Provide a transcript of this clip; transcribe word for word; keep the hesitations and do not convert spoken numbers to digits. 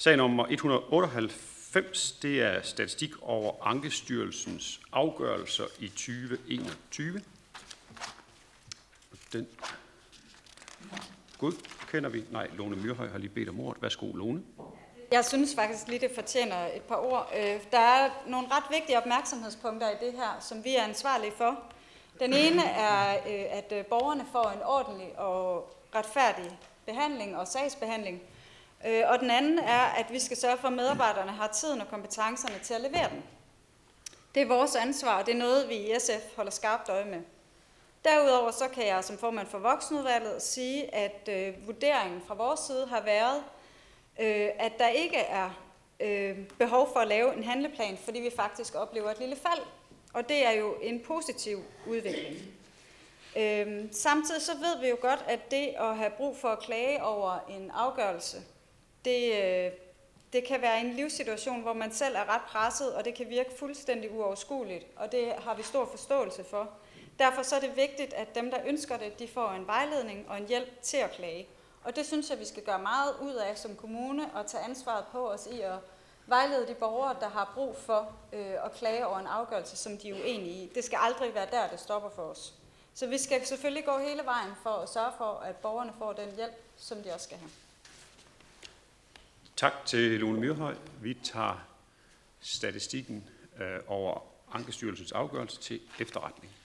Sag nummer et hundrede otteoghalvfems, det er statistik over Ankestyrelsens afgørelser i tyve enogtyve. Den godkender vi. Nej, Lone Myrhøj har lige bedt om ordet. Værsgo, Lone. Jeg synes faktisk lige, det fortjener et par ord. Der er nogle ret vigtige opmærksomhedspunkter i det her, som vi er ansvarlige for. Den ene er, at borgerne får en ordentlig og retfærdig behandling og sagsbehandling. Og den anden er, at vi skal sørge for, at medarbejderne har tiden og kompetencerne til at levere den. Det er vores ansvar, og det er noget, vi i S F holder skarpt øje med. Derudover så kan jeg som formand for Voksenudvalget sige, at øh, vurderingen fra vores side har været, øh, at der ikke er øh, behov for at lave en handleplan, fordi vi faktisk oplever et lille fald. Og det er jo en positiv udvikling. Øh, samtidig så ved vi jo godt, at det at have brug for at klage over en afgørelse, det, øh, det kan være en livssituation, hvor man selv er ret presset, og det kan virke fuldstændig uoverskueligt, og det har vi stor forståelse for. Derfor så er det vigtigt, at dem, der ønsker det, de får en vejledning og en hjælp til at klage. Og det synes jeg, vi skal gøre meget ud af som kommune og tage ansvaret på os i at vejlede de borgere, der har brug for øh, at klage over en afgørelse, som de er uenige i. Det skal aldrig være der, det stopper for os. Så vi skal selvfølgelig gå hele vejen for at sørge for, at borgerne får den hjælp, som de også skal have. Tak til Lone Myrhøj. Vi tager statistikken øh, over Ankestyrelsens afgørelse til efterretning.